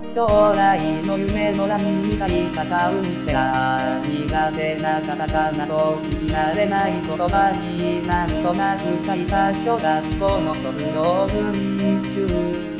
将来の夢の欄に書いたカウンセラー。苦手なカタカナと聞き慣れない言葉になんとなく書いた小学校の卒業文集。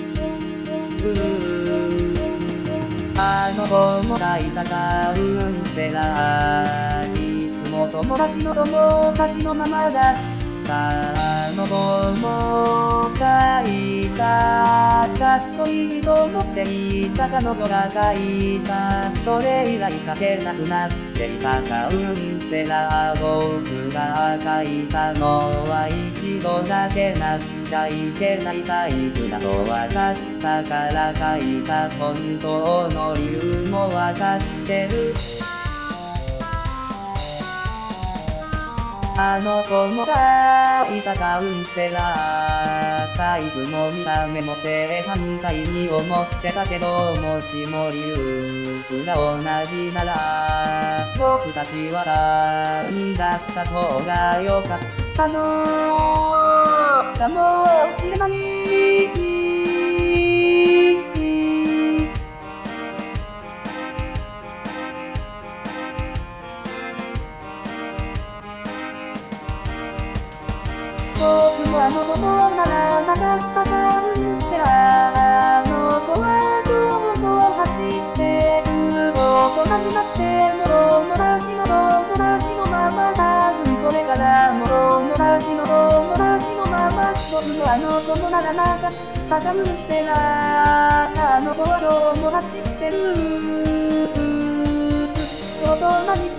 あの子も書いたカウンセラー。いつも友達のままだ。あの子も書いた。かっこいいと思っていた彼女が書いた。それ以来書けなくなっていたカウンセラー。僕が書いたのは一度だけなっちゃいけないタイプだとわかったから書いた。本当の理由もわかってる。あの子も書いたカウンセラー。タイプも見た目も正反対に思ってたけど、もしも理由が同じなら僕たちは単だった方が良かったのかもしれない。僕もあの子とならなかったカウンセラー。あの子はどこ走ってる。大人になっても友達のまま。多分これからも友達のまま。僕もあの子とならなかったカウンセラー。あの子はどうも走ってる。大人に